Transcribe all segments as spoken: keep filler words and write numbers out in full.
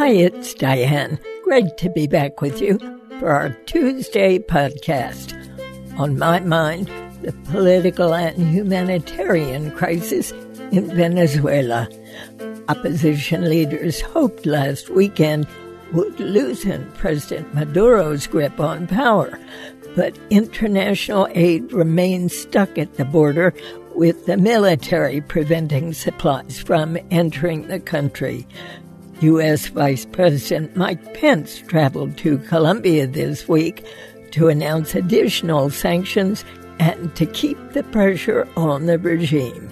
Hi, it's Diane. Great to be back with you for our Tuesday podcast. On my mind, the political and humanitarian crisis in Venezuela. Opposition leaders hoped last weekend would loosen President Maduro's grip on power, but international aid remains stuck at the border, with the military preventing supplies from entering the country. U S. Vice President Mike Pence traveled to Colombia this week to announce additional sanctions and to keep the pressure on the regime.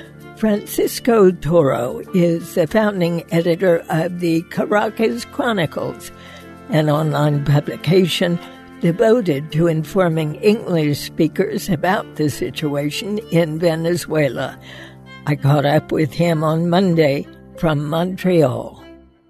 Francisco Toro is the founding editor of the Caracas Chronicles, an online publication devoted to informing English speakers about the situation in Venezuela. I caught up with him on Monday from Montreal.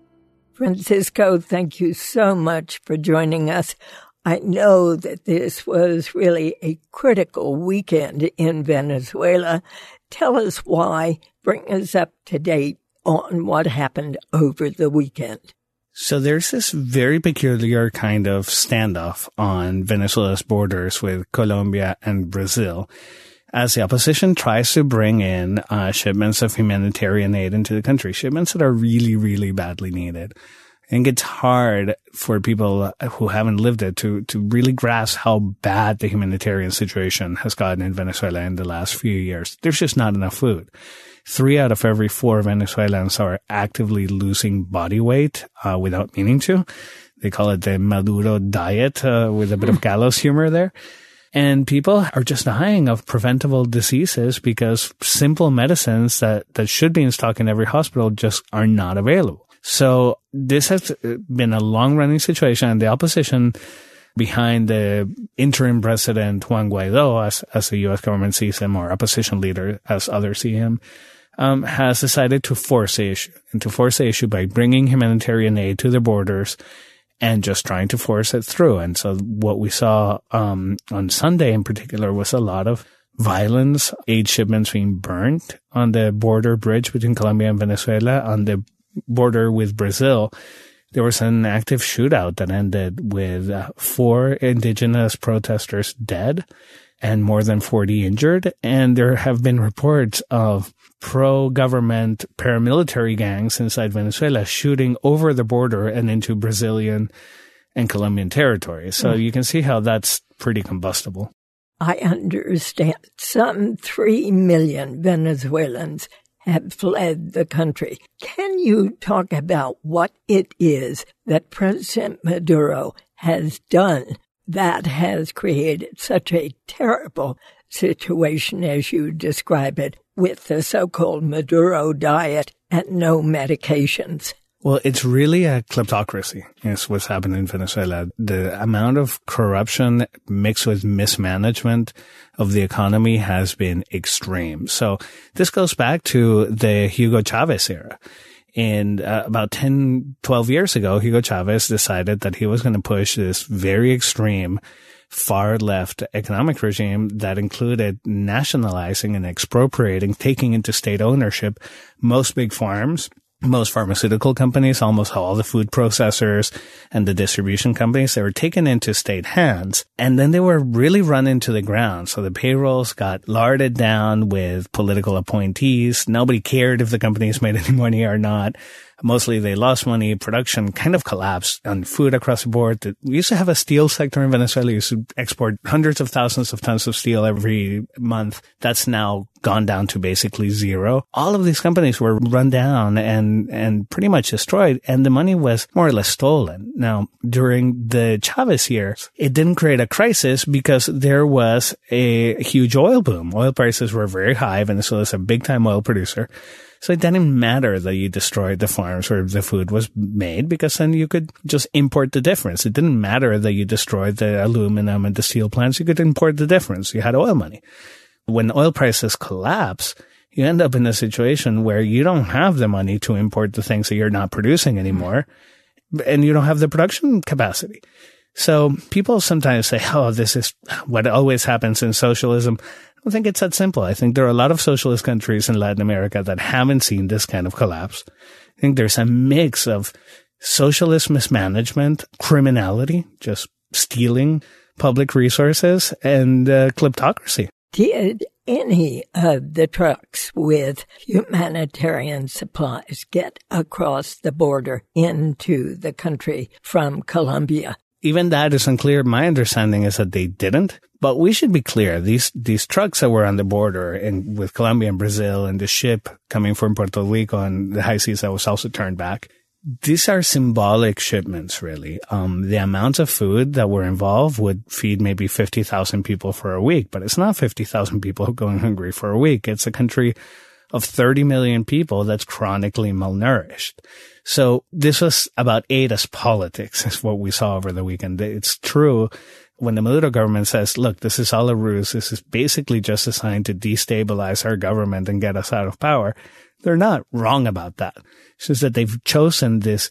Francisco, thank you so much for joining us. I know that this was really a critical weekend in Venezuela. Tell us why. Bring us up to date on what happened over the weekend. So there's this very peculiar kind of standoff on Venezuela's borders with Colombia and Brazil as the opposition tries to bring in uh, shipments of humanitarian aid into the country, shipments that are really, really badly needed. I think it's hard for people who haven't lived it to, to really grasp how bad the humanitarian situation has gotten in Venezuela in the last few years. There's just not enough food. Three out of every four Venezuelans are actively losing body weight uh, without meaning to. They call it the Maduro diet uh, with a bit of gallows humor there. And people are just dying of preventable diseases because simple medicines that, that should be in stock in every hospital just are not available. So this has been a long-running situation, and the opposition behind the interim president Juan Guaido, as, as the U S government sees him, or opposition leader as others see him, um, has decided to force the issue, and to force the issue by bringing humanitarian aid to the borders and just trying to force it through. And so what we saw um, on Sunday in particular was a lot of violence, aid shipments being burned on the border bridge between Colombia and Venezuela. On the border with Brazil, there was an active shootout that ended with uh, four indigenous protesters dead and more than forty injured. And there have been reports of pro-government paramilitary gangs inside Venezuela shooting over the border and into Brazilian and Colombian territory. So mm. you can see how that's pretty combustible. I understand some three million Venezuelans have fled the country. Can you talk about what it is that President Maduro has done that has created such a terrible situation, as you describe it, with the so-called Maduro diet and no medications? Well, it's really a kleptocracy is what's happened in Venezuela. The amount of corruption mixed with mismanagement of the economy has been extreme. So this goes back to the Hugo Chavez era. And uh, about ten, twelve years ago, Hugo Chavez decided that he was going to push this very extreme far left economic regime that included nationalizing and expropriating, taking into state ownership most big farms, most pharmaceutical companies, almost all the food processors and the distribution companies. They were taken into state hands, and then they were really run into the ground. So the payrolls got larded down with political appointees. Nobody cared if the companies made any money or not. Mostly they lost money. Production kind of collapsed on food across the board. We used to have a steel sector in Venezuela. We used to export hundreds of thousands of tons of steel every month. That's now gone down to basically zero. All of these companies were run down and, and pretty much destroyed, and the money was more or less stolen. Now, during the Chavez years, it didn't create a crisis because there was a huge oil boom. Oil prices were very high. Venezuela is a big-time oil producer. So it didn't matter that you destroyed the farms where the food was made, because then you could just import the difference. It didn't matter that you destroyed the aluminum and the steel plants. You could import the difference. You had oil money. When oil prices collapse, you end up in a situation where you don't have the money to import the things that you're not producing anymore, and you don't have the production capacity. So people sometimes say, oh, this is what always happens in socialism. I don't think it's that simple. I think there are a lot of socialist countries in Latin America that haven't seen this kind of collapse. I think there's a mix of socialist mismanagement, criminality, just stealing public resources, and uh, kleptocracy. Did any of the trucks with humanitarian supplies get across the border into the country from Colombia? Even that is unclear. My understanding is that they didn't. But we should be clear. These these trucks that were on the border in, with Colombia and Brazil, and the ship coming from Puerto Rico on the high seas that was also turned back, these are symbolic shipments, really. Um, the amounts of food that were involved would feed maybe fifty thousand people for a week, but it's not fifty thousand people going hungry for a week. It's a country of thirty million people that's chronically malnourished. So this was about aid as politics, is what we saw over the weekend. It's true when the Maduro government says, look, this is all a ruse. This is basically just designed to destabilize our government and get us out of power. They're not wrong about that. It's just that they've chosen this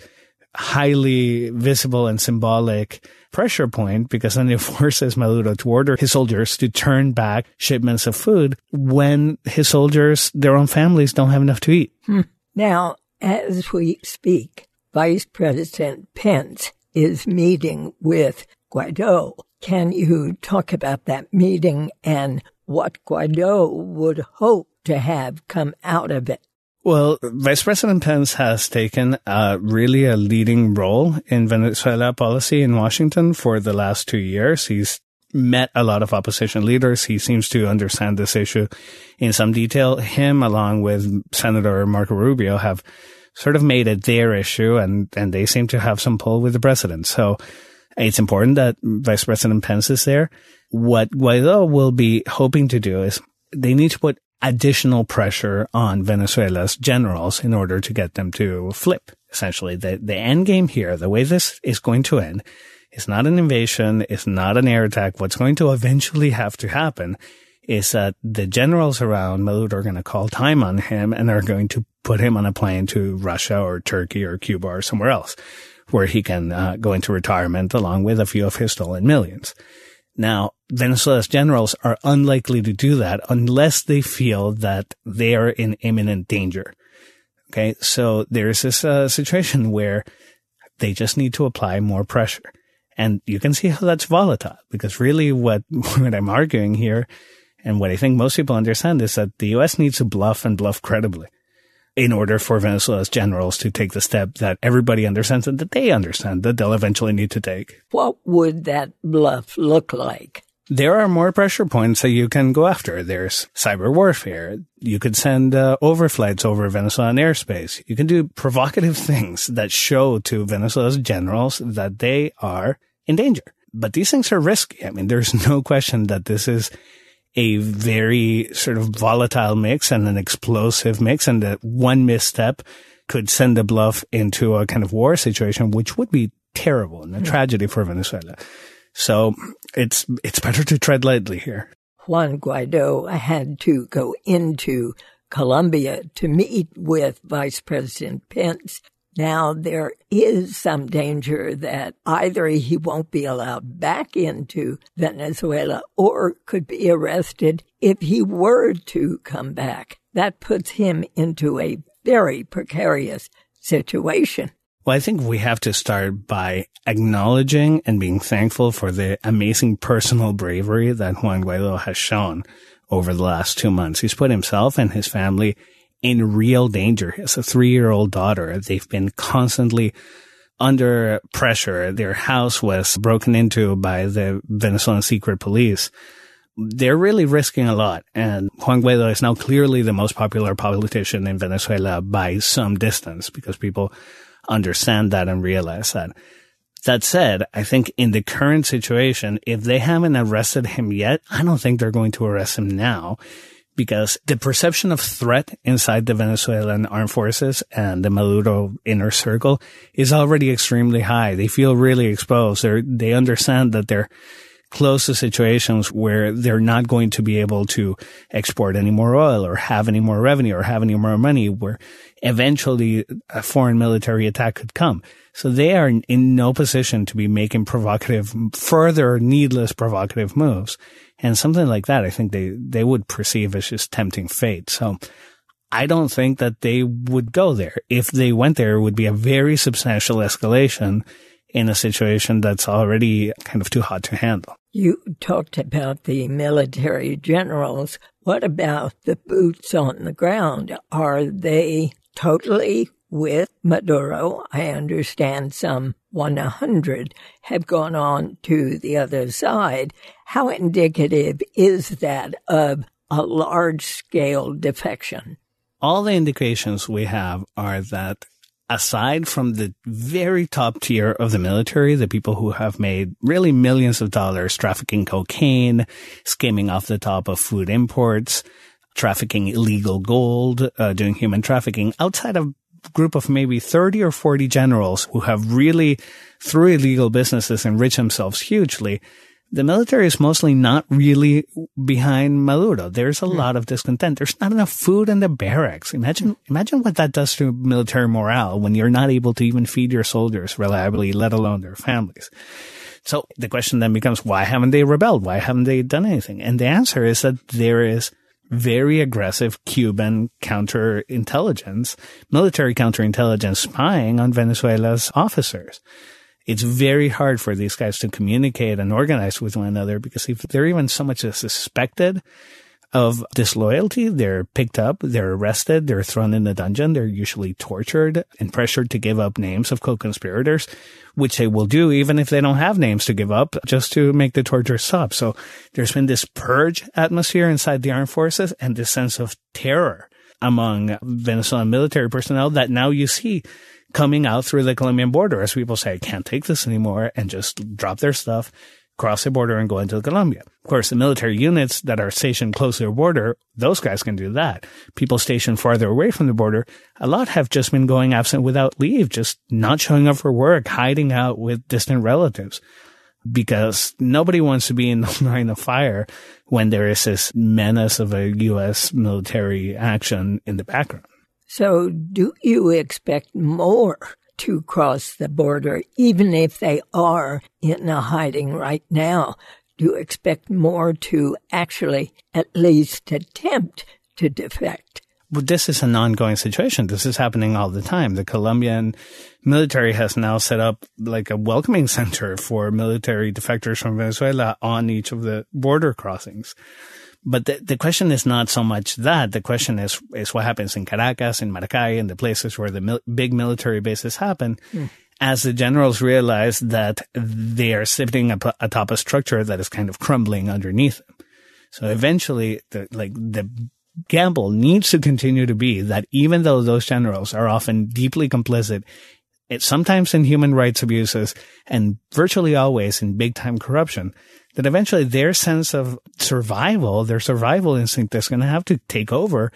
highly visible and symbolic pressure point because then it forces Maduro to order his soldiers to turn back shipments of food when his soldiers, their own families, don't have enough to eat. Hmm. Now, as we speak, Vice President Pence is meeting with Guaido. Can you talk about that meeting and what Guaido would hope to have come out of it? Well, Vice President Pence has taken uh, really a leading role in Venezuela policy in Washington for the last two years. He's met a lot of opposition leaders. He seems to understand this issue in some detail. Him, along with Senator Marco Rubio, have sort of made it their issue, and, and they seem to have some pull with the president. So it's important that Vice President Pence is there. What Guaido will be hoping to do is they need to put additional pressure on Venezuela's generals in order to get them to flip. Essentially, the, the end game here, the way this is going to end, is not an invasion, it's not an air attack. What's going to eventually have to happen is that the generals around Maduro are going to call time on him and are going to put him on a plane to Russia or Turkey or Cuba or somewhere else where he can uh, go into retirement along with a few of his stolen millions. Now, Venezuela's generals are unlikely to do that unless they feel that they are in imminent danger. Okay, so there's this uh, situation where they just need to apply more pressure. And you can see how that's volatile, because really what, what I'm arguing here and what I think most people understand is that the U S needs to bluff and bluff credibly in order for Venezuela's generals to take the step that everybody understands and that they understand that they'll eventually need to take. What would that bluff look like? There are more pressure points that you can go after. There's cyber warfare. You could send uh, overflights over Venezuelan airspace. You can do provocative things that show to Venezuela's generals that they are in danger. But these things are risky. I mean, there's no question that this is a very sort of volatile mix and an explosive mix, and that one misstep could send the bluff into a kind of war situation, which would be terrible and a tragedy for Venezuela. So it's it's better to tread lightly here. Juan Guaido had to go into Colombia to meet with Vice President Pence. Now, there is some danger that either he won't be allowed back into Venezuela or could be arrested if he were to come back. That puts him into a very precarious situation. Well, I think we have to start by acknowledging and being thankful for the amazing personal bravery that Juan Guaido has shown over the last two months. He's put himself and his family in real danger. He has a three-year-old daughter. They've been constantly under pressure. Their house was broken into by the Venezuelan secret police. They're really risking a lot. And Juan Guaido is now clearly the most popular politician in Venezuela by some distance, because people understand that and realize that. That said, I think in the current situation, if they haven't arrested him yet, I don't think they're going to arrest him now, because the perception of threat inside the Venezuelan armed forces and the Maduro inner circle is already extremely high. They feel really exposed. They're, they understand that they're close to situations where they're not going to be able to export any more oil or have any more revenue or have any more money, where eventually a foreign military attack could come. So they are in no position to be making provocative, further needless provocative moves. And something like that, I think they, they would perceive as just tempting fate. So I don't think that they would go there. If they went there, it would be a very substantial escalation in a situation that's already kind of too hot to handle. You talked about the military generals. What about the boots on the ground? Are they totally with Maduro? I understand some one hundred have gone on to the other side. How indicative is that of a large-scale defection? All the indications we have are that aside from the very top tier of the military, the people who have made really millions of dollars trafficking cocaine, skimming off the top of food imports, trafficking illegal gold, uh, doing human trafficking, outside of a group of maybe thirty or forty generals who have really, through illegal businesses, enriched themselves hugely, the military is mostly not really behind Maduro. There's a mm. lot of discontent. There's not enough food in the barracks. Imagine, imagine what that does to military morale when you're not able to even feed your soldiers reliably, let alone their families. So the question then becomes, why haven't they rebelled? Why haven't they done anything? And the answer is that there is very aggressive Cuban counterintelligence, military counterintelligence spying on Venezuela's officers. It's very hard for these guys to communicate and organize with one another because if they're even so much as suspected of disloyalty, they're picked up, they're arrested, they're thrown in a dungeon, they're usually tortured and pressured to give up names of co-conspirators, which they will do even if they don't have names to give up, just to make the torture stop. So there's been this purge atmosphere inside the armed forces and this sense of terror among Venezuelan military personnel that now you see coming out through the Colombian border as people say, I can't take this anymore, and just drop their stuff, cross the border and go into Colombia. Of course, the military units that are stationed close to the border, those guys can do that. People stationed farther away from the border, a lot have just been going absent without leave, just not showing up for work, hiding out with distant relatives. Because nobody wants to be in the line of fire when there is this menace of a U S military action in the background. So do you expect more to cross the border, even if they are in a hiding right now? Do you expect more to actually at least attempt to defect? But this is an ongoing situation. This is happening all the time. The Colombian military has now set up like a welcoming center for military defectors from Venezuela on each of the border crossings. But the, the question is not so much that. The question is, is what happens in Caracas, in Maracay, in the places where the mil- big military bases happen, mm. as the generals realize that they are sitting up atop a structure that is kind of crumbling underneath them. So eventually, the, like, the gamble needs to continue to be that even though those generals are often deeply complicit, it's sometimes in human rights abuses and virtually always in big time corruption, that eventually their sense of survival, their survival instinct is going to have to take over,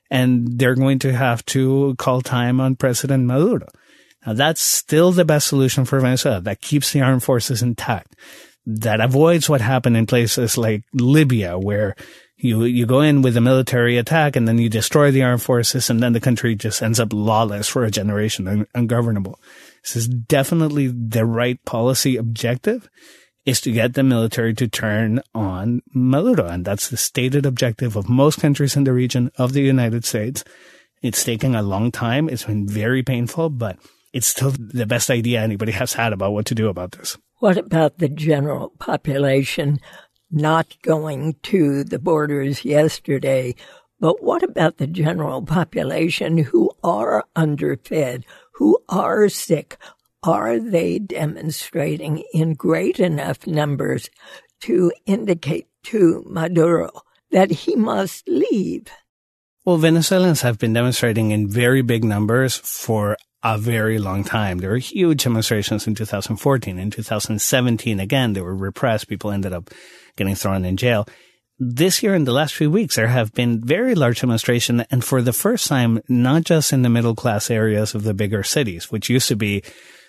and they're going to have to call time on President Maduro. Now, that's still the best solution for Venezuela. That keeps the armed forces intact. That avoids what happened in places like Libya, where you you go in with a military attack and then you destroy the armed forces, and then the country just ends up lawless for a generation and ungovernable. This is definitely the right policy objective, is to get the military to turn on Maduro. And that's the stated objective of most countries in the region, of the United States. It's taking a long time. It's been very painful, but it's still the best idea anybody has had about what to do about this. What about the general population not going to the borders yesterday? But what about the general population who are underfed, who are sick? Are they demonstrating in great enough numbers to indicate to Maduro that he must leave? Well, Venezuelans have been demonstrating in very big numbers for a very long time. There were huge demonstrations in two thousand fourteen. In two thousand seventeen, again, they were repressed. People ended up getting thrown in jail. This year, in the last few weeks, there have been very large demonstrations, and for the first time, not just in the middle-class areas of the bigger cities, which used to be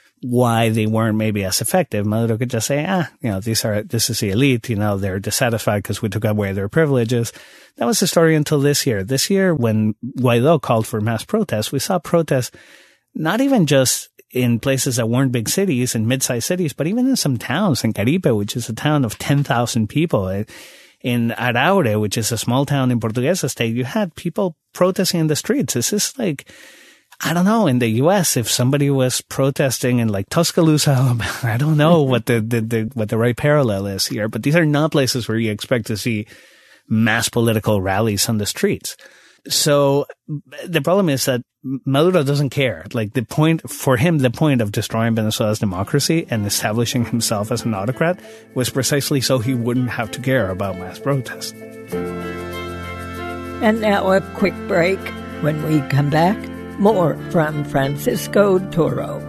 why they weren't maybe as effective. Maduro could just say, ah, you know, these are, this is the elite, you know, they're dissatisfied because we took away their privileges. That was the story until this year. This year, when Guaido called for mass protests, we saw protests not even just in places that weren't big cities and mid-sized cities, but even in some towns, in Caripe, which is a town of ten thousand people. It, in Araure, which is a small town in Portuguesa state, you had people protesting in the streets. This is like, I don't know, in the U S, if somebody was protesting in like Tuscaloosa, Alabama, I don't know what the, the, the, what the right parallel is here, but these are not places where you expect to see mass political rallies on the streets. So the problem is that Maduro doesn't care. Like the point for him, the point of destroying Venezuela's democracy and establishing himself as an autocrat was precisely so he wouldn't have to care about mass protests. And now a quick break. When we come back, more from Francisco Toro.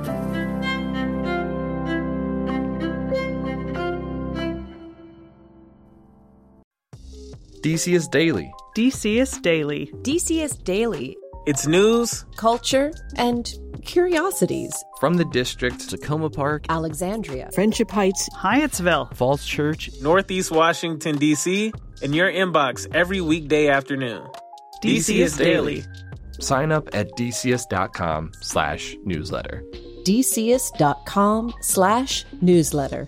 D C S Daily. D C S Daily. D C S Daily. It's news, culture, and curiosities. From the district, Tacoma Park, Alexandria, Friendship Heights, Hyattsville, Falls Church, Northeast Washington, D C, in your inbox every weekday afternoon. D C S Daily. Sign up at dcs.com slash newsletter. dcs.com slash newsletter.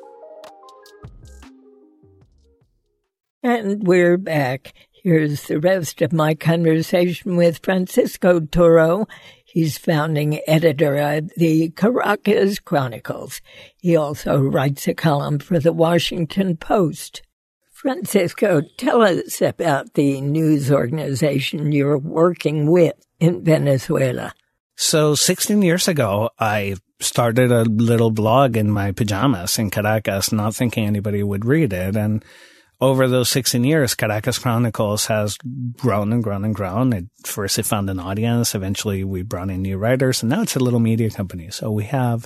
And we're back. Here's the rest of my conversation with Francisco Toro. He's founding editor of the Caracas Chronicles. He also writes a column for the Washington Post. Francisco, tell us about the news organization you're working with in Venezuela. So sixteen years ago, I started a little blog in my pajamas in Caracas, not thinking anybody would read it. And over those sixteen years, Caracas Chronicles has grown and grown and grown. It, first, it found an audience. Eventually, we brought in new writers, and now it's a little media company. So we have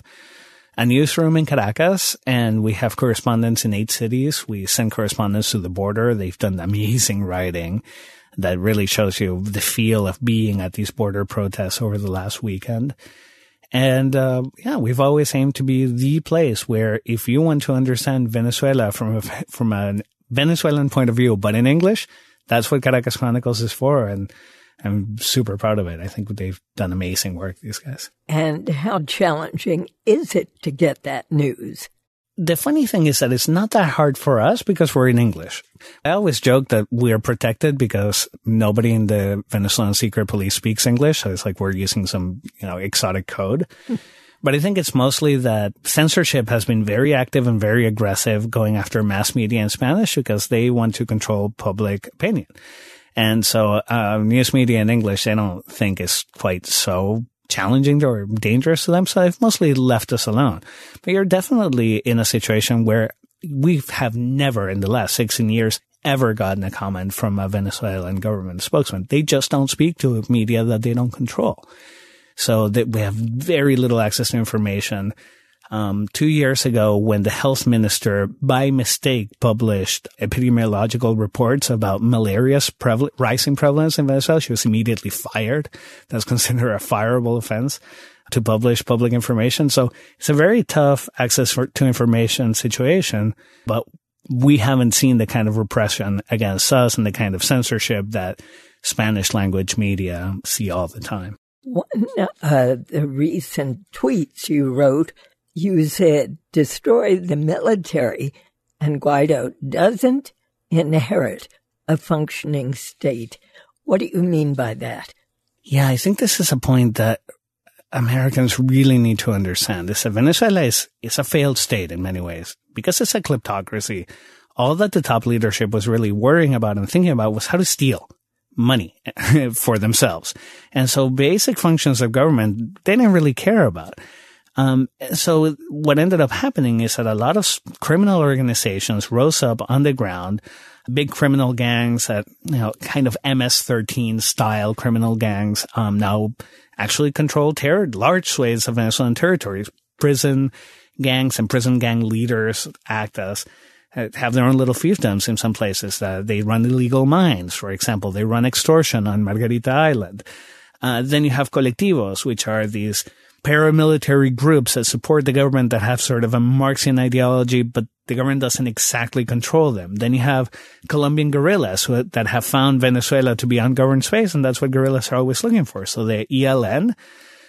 a newsroom in Caracas, and we have correspondents in eight cities. We send correspondents to the border. They've done amazing writing that really shows you the feel of being at these border protests over the last weekend. And, uh, yeah, we've always aimed to be the place where if you want to understand Venezuela from a, from a Venezuelan point of view, but in English, that's what Caracas Chronicles is for. And I'm super proud of it. I think they've done amazing work, these guys. And how challenging is it to get that news? The funny thing is that it's not that hard for us because we're in English. I always joke that we are protected because nobody in the Venezuelan secret police speaks English. So it's like we're using some, you know, exotic code. But I think it's mostly that censorship has been very active and very aggressive going after mass media in Spanish because they want to control public opinion. And so uh, news media in English, they don't think is quite so challenging or dangerous to them. So they've mostly left us alone. But you're definitely in a situation where we have never in the last sixteen years ever gotten a comment from a Venezuelan government spokesman. They just don't speak to media that they don't control. So that we have very little access to information. Um, two years ago, when the health minister, by mistake, published epidemiological reports about malaria's preval- rising prevalence in Venezuela, she was immediately fired. That's considered a fireable offense to publish public information. So it's a very tough access for, to information situation, but we haven't seen the kind of repression against us and the kind of censorship that Spanish language media see all the time. One of the recent tweets you wrote, you said, destroy the military, and Guaido doesn't inherit a functioning state. What do you mean by that? Yeah, I think this is a point that Americans really need to understand. Is that Venezuela is, is a failed state in many ways. Because it's a kleptocracy, all that the top leadership was really worrying about and thinking about was how to steal money for themselves. And so basic functions of government, they didn't really care about. Um, so what ended up happening is that a lot of criminal organizations rose up on the ground, big criminal gangs that, you know, kind of M S thirteen style criminal gangs, um, now actually control ter- large swathes of Venezuelan territories. Prison gangs and prison gang leaders act as have their own little fiefdoms in some places. Uh, they run illegal mines, for example. They run extortion on Margarita Island. Uh, then you have colectivos, which are these paramilitary groups that support the government that have sort of a Marxian ideology, but the government doesn't exactly control them. Then you have Colombian guerrillas who, that have found Venezuela to be ungoverned space, and that's what guerrillas are always looking for. So the E L N,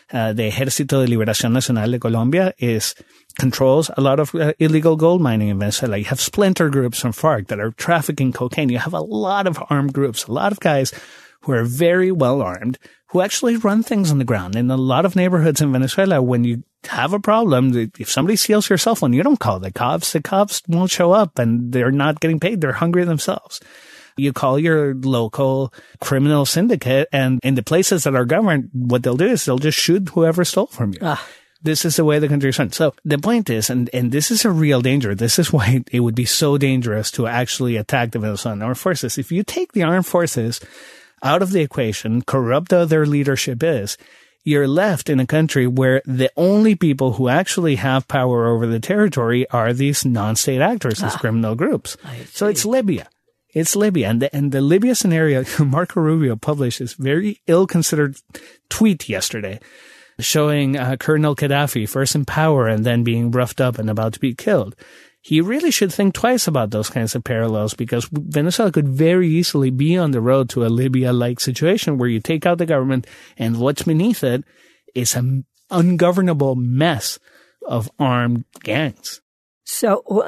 uh, the Ejército de Liberación Nacional de Colombia is controls a lot of uh, illegal gold mining in Venezuela. You have splinter groups from FARC that are trafficking cocaine. You have a lot of armed groups, a lot of guys who are very well armed, who actually run things on the ground. In a lot of neighborhoods in Venezuela, when you have a problem, if somebody steals your cell phone, you don't call the cops. The cops won't show up and they're not getting paid. They're hungry themselves. You call your local criminal syndicate, and in the places that are governed, what they'll do is they'll just shoot whoever stole from you. Ah. This is the way the country is run. So the point is, and, and this is a real danger. This is why it would be so dangerous to actually attack the Venezuelan armed forces. If you take the armed forces out of the equation, corrupt though their leadership is, you're left in a country where the only people who actually have power over the territory are these non-state actors, these ah, criminal groups. So it's Libya. It's Libya. And the, and the Libya scenario, Marco Rubio published this very ill-considered tweet yesterday showing uh, Colonel Gaddafi first in power and then being roughed up and about to be killed. He really should think twice about those kinds of parallels, because Venezuela could very easily be on the road to a Libya-like situation where you take out the government and what's beneath it is an ungovernable mess of armed gangs. So uh,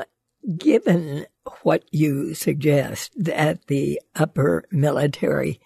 given what you suggest, that the upper military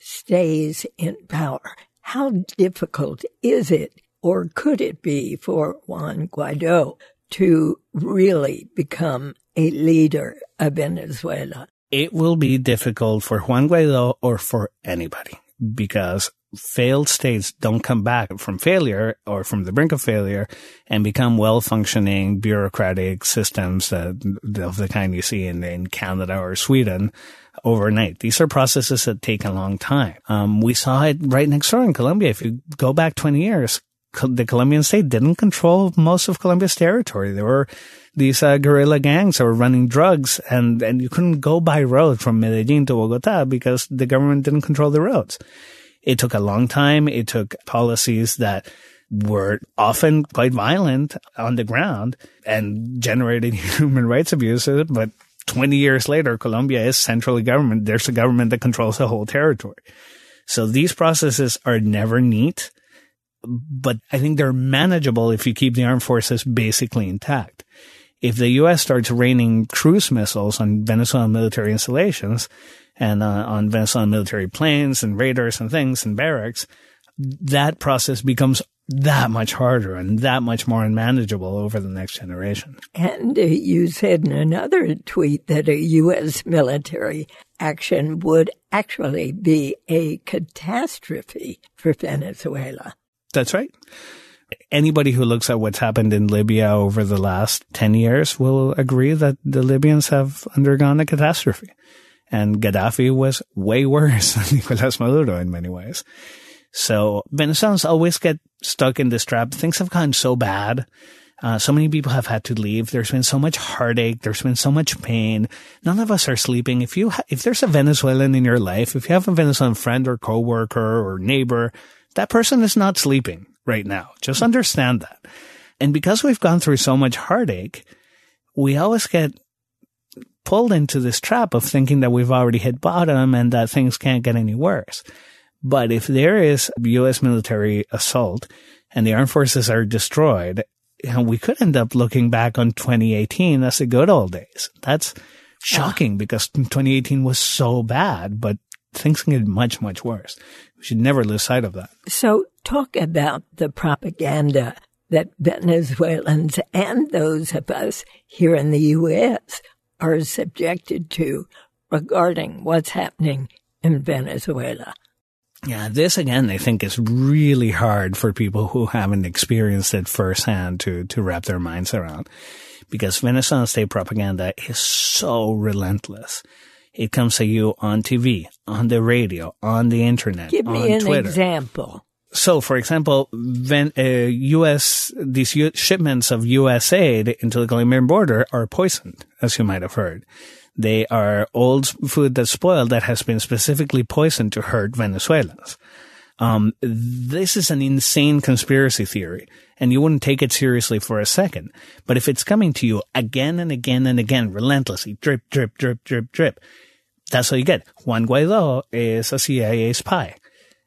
stays in power, how difficult is it, or could it be, for Juan Guaido to really become a leader of Venezuela? It will be difficult for Juan Guaido or for anybody, because failed states don't come back from failure or from the brink of failure and become well-functioning bureaucratic systems uh, of the kind you see in, in Canada or Sweden overnight. These are processes that take a long time. Um, we saw it right next door in Colombia. If you go back twenty years, the Colombian state didn't control most of Colombia's territory. There were these uh, guerrilla gangs that were running drugs, and, and you couldn't go by road from Medellin to Bogota because the government didn't control the roads. It took a long time. It took policies that were often quite violent on the ground and generated human rights abuses. But twenty years later, Colombia is centrally government. There's a government that controls the whole territory. So these processes are never neat, but I think they're manageable if you keep the armed forces basically intact. If the U S starts raining cruise missiles on Venezuelan military installations and uh, on Venezuelan military planes and radars and things and barracks, that process becomes that much harder and that much more unmanageable over the next generation. And uh, you said in another tweet that a U S military action would actually be a catastrophe for Venezuela. That's right. Anybody who looks at what's happened in Libya over the last ten years will agree that the Libyans have undergone a catastrophe. And Gaddafi was way worse than Nicolás Maduro in many ways. So Venezuelans always get stuck in this trap. Things have gotten so bad. Uh, so many people have had to leave. There's been so much heartache. There's been so much pain. None of us are sleeping. If you, ha- if there's a Venezuelan in your life, if you have a Venezuelan friend or coworker or neighbor, that person is not sleeping right now. Just understand that. And because we've gone through so much heartache, we always get pulled into this trap of thinking that we've already hit bottom and that things can't get any worse. But if there is U S military assault and the armed forces are destroyed, we could end up looking back on twenty eighteen as the good old days. That's shocking because twenty eighteen was so bad, but things can get much, much worse. We should never lose sight of that. So talk about the propaganda that Venezuelans and those of us here in the U S are subjected to regarding what's happening in Venezuela. Yeah, this again, I think is really hard for people who haven't experienced it firsthand to, to wrap their minds around, because Venezuelan state propaganda is so relentless. It comes to you on T V, on the radio, on the internet, Give me on an Twitter. example. So, for example, Ven- uh, U S these U- shipments of U S aid into the Colombian border are poisoned, as you might have heard. They are old food that's spoiled that has been specifically poisoned to hurt Venezuelans. Um, this is an insane conspiracy theory, and you wouldn't take it seriously for a second. But if it's coming to you again and again and again, relentlessly, drip, drip, drip, drip, drip, that's what you get. Juan Guaido is a C I A spy.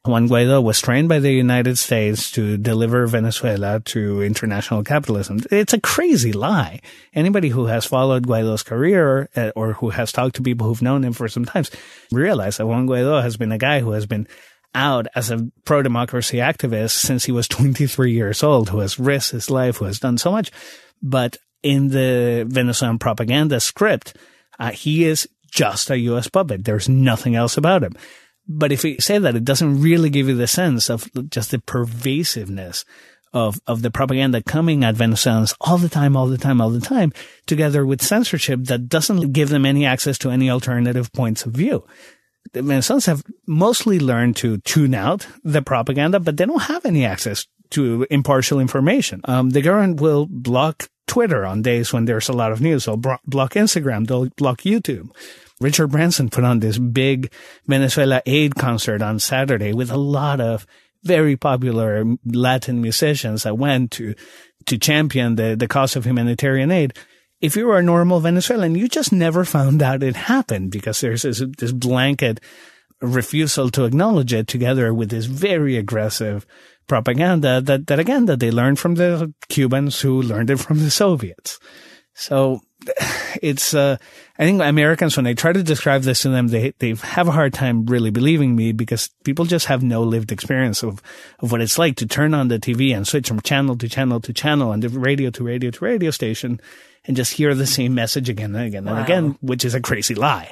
Juan Guaido was trained by the United States to deliver Venezuela to international capitalism. It's a crazy lie. Anybody who has followed Guaido's career uh, or who has talked to people who've known him for some time realize that Juan Guaido has been a guy who has been out as a pro-democracy activist since he was twenty-three years old, who has risked his life, who has done so much. But in the Venezuelan propaganda script, uh, he is just a U S puppet. There's nothing else about him. But if you say that, it doesn't really give you the sense of just the pervasiveness of, of the propaganda coming at Venezuelans all the time, all the time, all the time, together with censorship that doesn't give them any access to any alternative points of view. The Venezuelans have mostly learned to tune out the propaganda, but they don't have any access to impartial information. Um, the government will block Twitter on days when there's a lot of news. They'll bro- block Instagram. They'll block YouTube. Richard Branson put on this big Venezuela aid concert on Saturday with a lot of very popular Latin musicians that went to, to champion the, the cause of humanitarian aid. If you were a normal Venezuelan, you just never found out it happened because there's this, this blanket refusal to acknowledge it together with this very aggressive propaganda that, that again, that they learned from the Cubans who learned it from the Soviets. So it's, uh, I think Americans, when I try to describe this to them, they, they have a hard time really believing me because people just have no lived experience of, of what it's like to turn on the T V and switch from channel to channel to channel and radio to radio to radio station and just hear the same message again and again and wow. again, which is a crazy lie.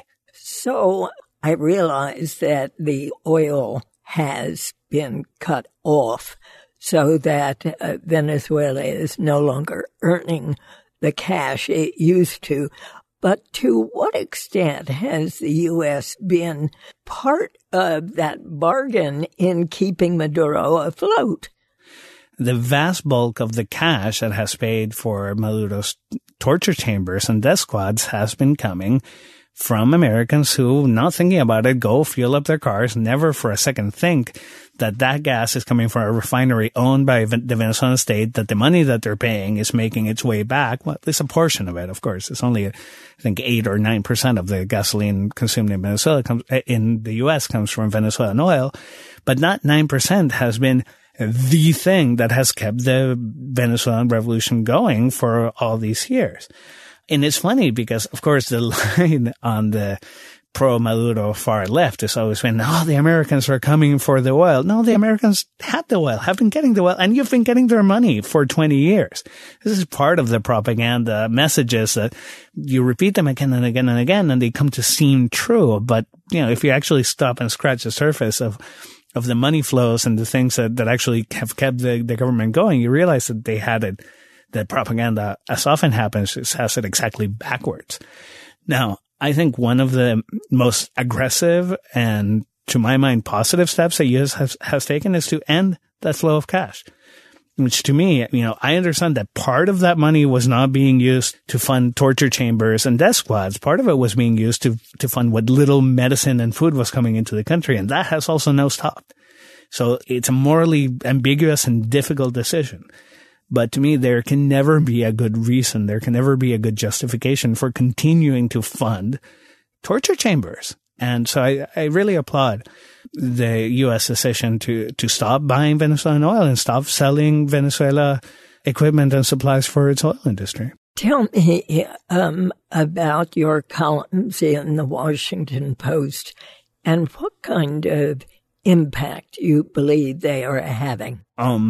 So I realize that the oil has been cut off so that uh, Venezuela is no longer earning the cash it used to. But to what extent has the U S been part of that bargain in keeping Maduro afloat? The vast bulk of the cash that has paid for Maduro's torture chambers and death squads has been coming from Americans who, not thinking about it, go fuel up their cars, never for a second think that that gas is coming from a refinery owned by the Venezuelan state, that the money that they're paying is making its way back. Well, at least a portion of it, of course. It's only, I think, eight or nine percent of the gasoline consumed in Venezuela comes, in the U S comes from Venezuelan oil. But not nine percent has been the thing that has kept the Venezuelan revolution going for all these years. And it's funny because, of course, the line on the pro-Maduro far left has always been, oh, the Americans are coming for the oil. No, the Americans had the oil, have been getting the oil, and you've been getting their money for twenty years. This is part of the propaganda messages that you repeat them again and again and again, and they come to seem true. But, you know, if you actually stop and scratch the surface of of the money flows and the things that, that actually have kept the, the government going, you realize that they had it, that propaganda, as often happens, has it exactly backwards. Now, I think one of the most aggressive and, to my mind, positive steps that U S has, has taken is to end that flow of cash. Which to me, you know, I understand that part of that money was not being used to fund torture chambers and death squads. Part of it was being used to, to fund what little medicine and food was coming into the country. And that has also now stopped. So it's a morally ambiguous and difficult decision. But to me, there can never be a good reason. There can never be a good justification for continuing to fund torture chambers. And so I, I really applaud the U S decision to, to stop buying Venezuelan oil and stop selling Venezuela equipment and supplies for its oil industry. Tell me um, about your columns in the Washington Post and what kind of impact you believe they are having. Um,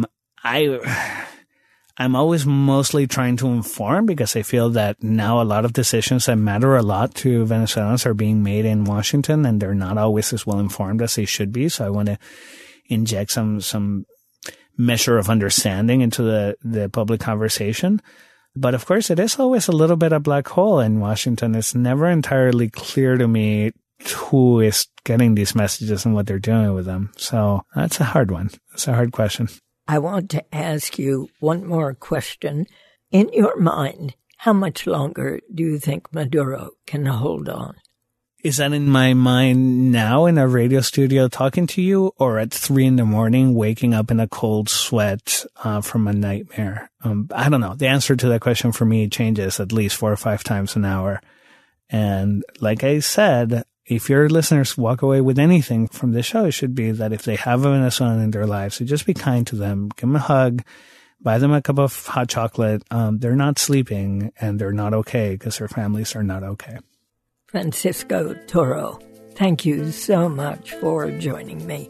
I... I'm always mostly trying to inform because I feel that now a lot of decisions that matter a lot to Venezuelans are being made in Washington and they're not always as well informed as they should be. So I want to inject some, some measure of understanding into the, the public conversation. But of course, it is always a little bit a black hole in Washington. It's never entirely clear to me who is getting these messages and what they're doing with them. So that's a hard one. That's a hard question. I want to ask you one more question. In your mind, how much longer do you think Maduro can hold on? Is that in my mind now in a radio studio talking to you, or at three in the morning waking up in a cold sweat uh, from a nightmare? Um, I don't know. The answer to that question for me changes at least four or five times an hour. And like I said, if your listeners walk away with anything from this show, it should be that if they have a Venezuelan in their lives, so just be kind to them, give them a hug, buy them a cup of hot chocolate. Um, they're not sleeping and they're not okay because their families are not okay. Francisco Toro, thank you so much for joining me.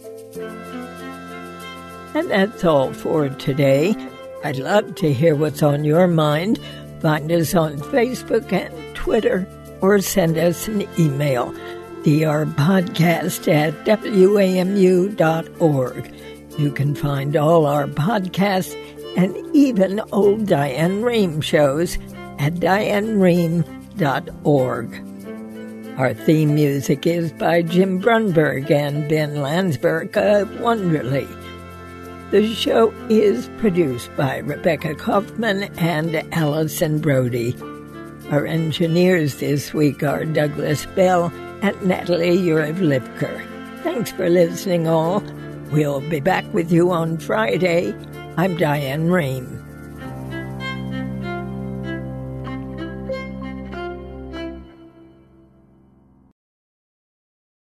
And that's all for today. I'd love to hear what's on your mind. Find us on Facebook and Twitter or send us an email, drpodcast at w a m u dot org. You can find all our podcasts and even old Diane Rehm shows at diane rehm dot org. Our theme music is by Jim Brunberg and Ben Landsberg of Wonderly. The show is produced by Rebecca Kaufman and Allison Brody. Our engineers this week are Douglas Bell and Natalie Urevlivker. Thanks for listening all. We'll be back with you on Friday. I'm Diane Rehm.